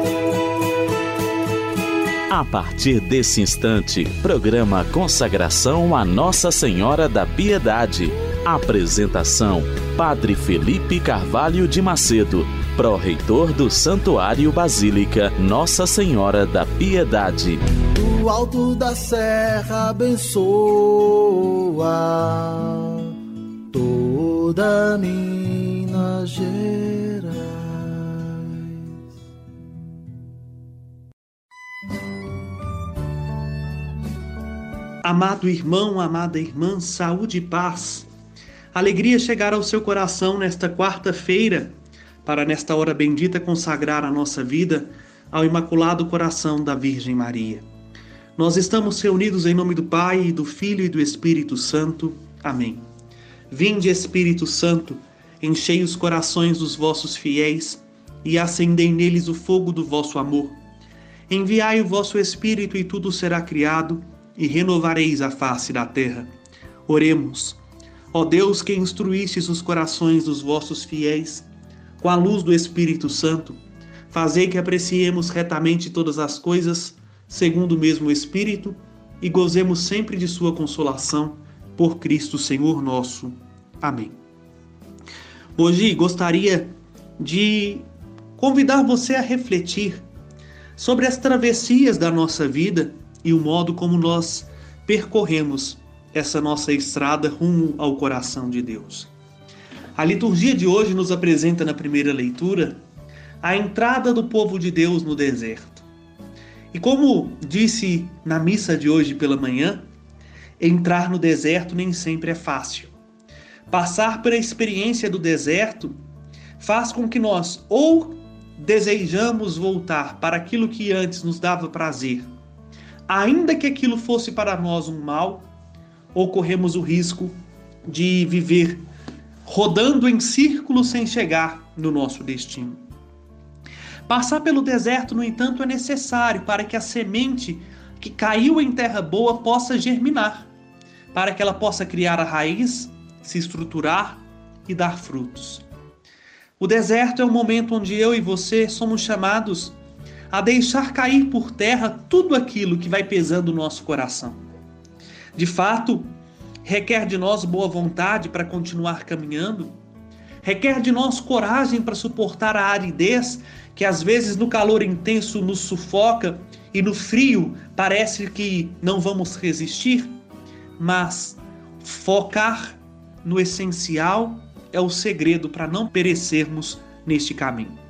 A partir desse instante, programa Consagração a Nossa Senhora da Piedade. Apresentação: Padre Felipe Carvalho de Macedo, pró-reitor do Santuário Basílica Nossa Senhora da Piedade. Do alto da serra abençoa toda Minas Gerais. Amado irmão, amada irmã, saúde e paz. Alegria chegar ao seu coração nesta quarta-feira, para nesta hora bendita consagrar a nossa vida ao Imaculado Coração da Virgem Maria. Nós estamos reunidos em nome do Pai, do Filho e do Espírito Santo. Amém. Vinde, Espírito Santo, enchei os corações dos vossos fiéis e acendei neles o fogo do vosso amor. Enviai o vosso Espírito e tudo será criado, e renovareis a face da terra. Oremos. Ó Deus, que instruístes os corações dos vossos fiéis, com a luz do Espírito Santo, fazei que apreciemos retamente todas as coisas, segundo o mesmo Espírito, e gozemos sempre de sua consolação, por Cristo Senhor nosso. Amém. Hoje gostaria de convidar você a refletir sobre as travessias da nossa vida e o modo como nós percorremos essa nossa estrada rumo ao coração de Deus. A liturgia de hoje nos apresenta na primeira leitura a entrada do povo de Deus no deserto. E como disse na missa de hoje pela manhã, entrar no deserto nem sempre é fácil. Passar pela experiência do deserto faz com que nós ou desejamos voltar para aquilo que antes nos dava prazer, ainda que aquilo fosse para nós um mal, ou corremos o risco de viver rodando em círculos sem chegar no nosso destino. Passar pelo deserto, no entanto, é necessário para que a semente que caiu em terra boa possa germinar, para que ela possa criar a raiz, se estruturar e dar frutos. O deserto é o momento onde eu e você somos chamados a deixar cair por terra tudo aquilo que vai pesando o nosso coração. De fato, requer de nós boa vontade para continuar caminhando, requer de nós coragem para suportar a aridez que às vezes no calor intenso nos sufoca e no frio parece que não vamos resistir, mas focar no essencial é o segredo para não perecermos neste caminho.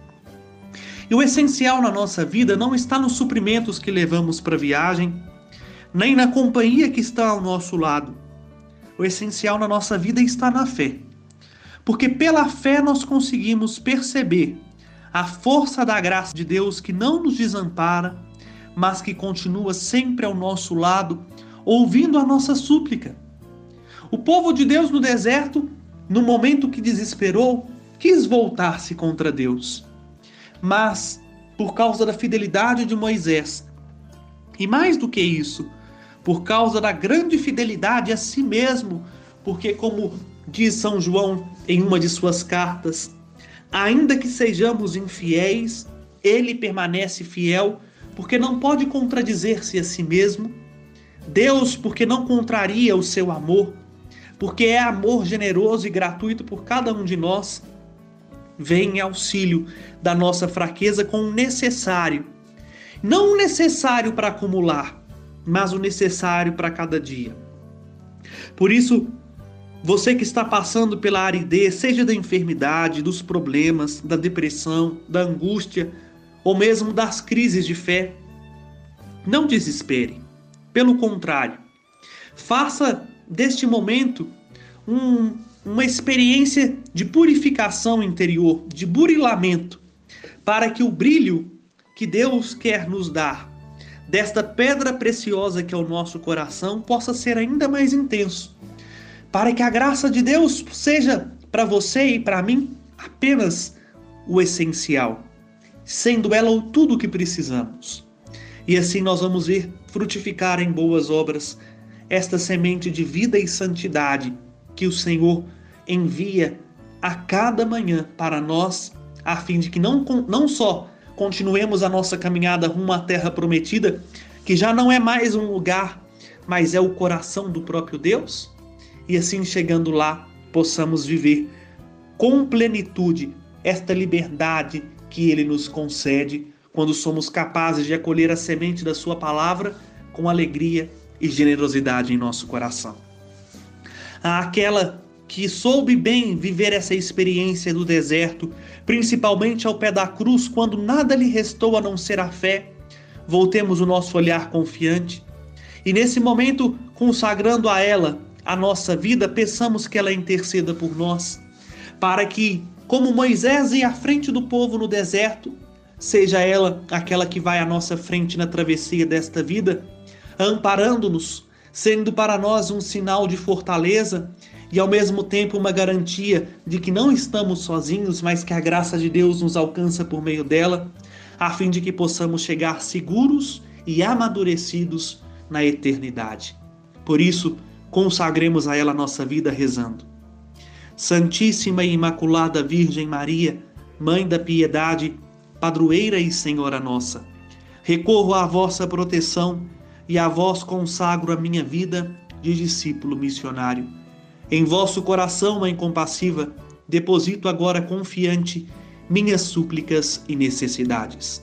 E o essencial na nossa vida não está nos suprimentos que levamos para a viagem, nem na companhia que está ao nosso lado. O essencial na nossa vida está na fé. Porque pela fé nós conseguimos perceber a força da graça de Deus que não nos desampara, mas que continua sempre ao nosso lado, ouvindo a nossa súplica. O povo de Deus no deserto, no momento que desesperou, quis voltar-se contra Deus. Mas, por causa da fidelidade de Moisés, e mais do que isso, por causa da grande fidelidade a si mesmo, porque como diz São João em uma de suas cartas, ainda que sejamos infiéis, ele permanece fiel, porque não pode contradizer-se a si mesmo. Deus, porque não contraria o seu amor, porque é amor generoso e gratuito por cada um de nós, vem em auxílio da nossa fraqueza com o necessário. Não o necessário para acumular, mas o necessário para cada dia. Por isso, você que está passando pela aridez, seja da enfermidade, dos problemas, da depressão, da angústia, ou mesmo das crises de fé, não desespere. Pelo contrário, faça deste momento uma experiência de purificação interior, de burilamento, para que o brilho que Deus quer nos dar desta pedra preciosa que é o nosso coração possa ser ainda mais intenso, para que a graça de Deus seja para você e para mim apenas o essencial, sendo ela o tudo que precisamos. E assim nós vamos ver frutificar em boas obras esta semente de vida e santidade que o Senhor envia a cada manhã para nós, a fim de que não só continuemos a nossa caminhada rumo à terra prometida, que já não é mais um lugar, mas é o coração do próprio Deus, e assim chegando lá, possamos viver com plenitude esta liberdade que Ele nos concede quando somos capazes de acolher a semente da Sua palavra com alegria e generosidade em nosso coração. Àquela que soube bem viver essa experiência do deserto, principalmente ao pé da cruz, quando nada lhe restou a não ser a fé, voltemos o nosso olhar confiante e nesse momento, consagrando a ela a nossa vida, peçamos que ela interceda por nós, para que, como Moisés ia à frente do povo no deserto, seja ela aquela que vai à nossa frente na travessia desta vida, amparando-nos, sendo para nós um sinal de fortaleza e ao mesmo tempo uma garantia de que não estamos sozinhos, mas que a graça de Deus nos alcança por meio dela, a fim de que possamos chegar seguros e amadurecidos na eternidade. Por isso, consagremos a ela a nossa vida rezando. Santíssima e Imaculada Virgem Maria, Mãe da Piedade, Padroeira e Senhora nossa, recorro à vossa proteção e a vós consagro a minha vida de discípulo missionário. Em vosso coração, Mãe compassiva, deposito agora confiante minhas súplicas e necessidades.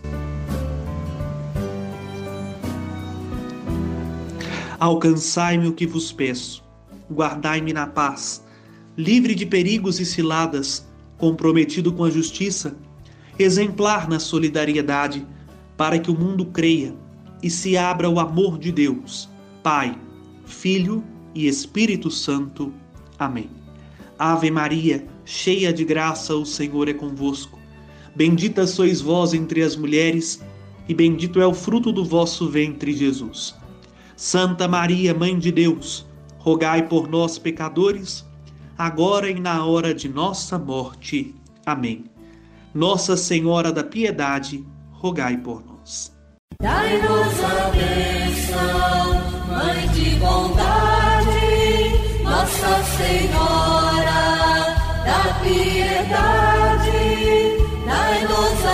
Alcançai-me o que vos peço, guardai-me na paz, livre de perigos e ciladas, comprometido com a justiça, exemplar na solidariedade, para que o mundo creia e se abra o amor de Deus, Pai, Filho e Espírito Santo. Amém. Ave Maria, cheia de graça, o Senhor é convosco. Bendita sois vós entre as mulheres, e bendito é o fruto do vosso ventre, Jesus. Santa Maria, Mãe de Deus, rogai por nós, pecadores, agora e na hora de nossa morte. Amém. Nossa Senhora da Piedade, rogai por nós. Dai-nos a bênção, Mãe de bondade, Nossa Senhora da Piedade. Dai-nos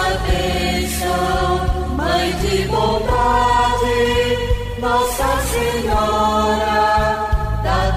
a bênção, Mãe de bondade, Nossa Senhora da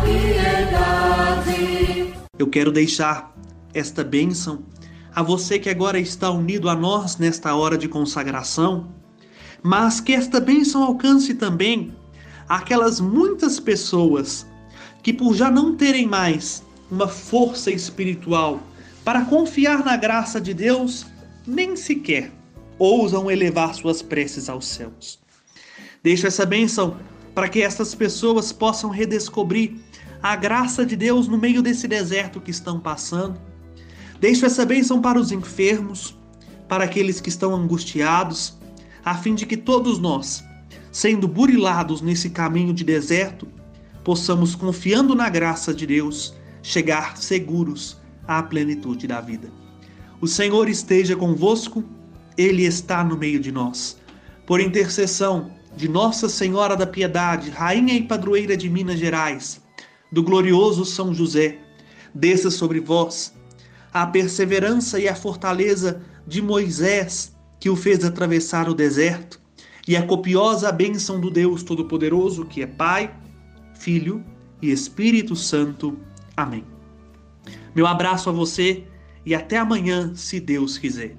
Piedade. Eu quero deixar esta bênção a você que agora está unido a nós nesta hora de consagração, mas que esta bênção alcance também aquelas muitas pessoas que, por já não terem mais uma força espiritual para confiar na graça de Deus, nem sequer ousam elevar suas preces aos céus. Deixo essa bênção para que essas pessoas possam redescobrir a graça de Deus no meio desse deserto que estão passando. Deixo essa bênção para os enfermos, para aqueles que estão angustiados, a fim de que todos nós, sendo burilados nesse caminho de deserto, possamos, confiando na graça de Deus, chegar seguros à plenitude da vida. O Senhor esteja convosco, Ele está no meio de nós. Por intercessão de Nossa Senhora da Piedade, Rainha e Padroeira de Minas Gerais, do glorioso São José, desça sobre vós a perseverança e a fortaleza de Moisés, que o fez atravessar o deserto, e a copiosa bênção do Deus Todo-Poderoso, que é Pai, Filho e Espírito Santo. Amém. Meu abraço a você e até amanhã, se Deus quiser.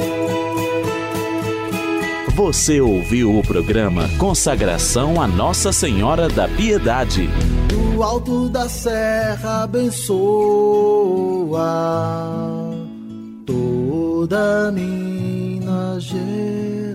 Você ouviu o programa Consagração a Nossa Senhora da Piedade. Do alto da serra abençoa toda Minas Gerais.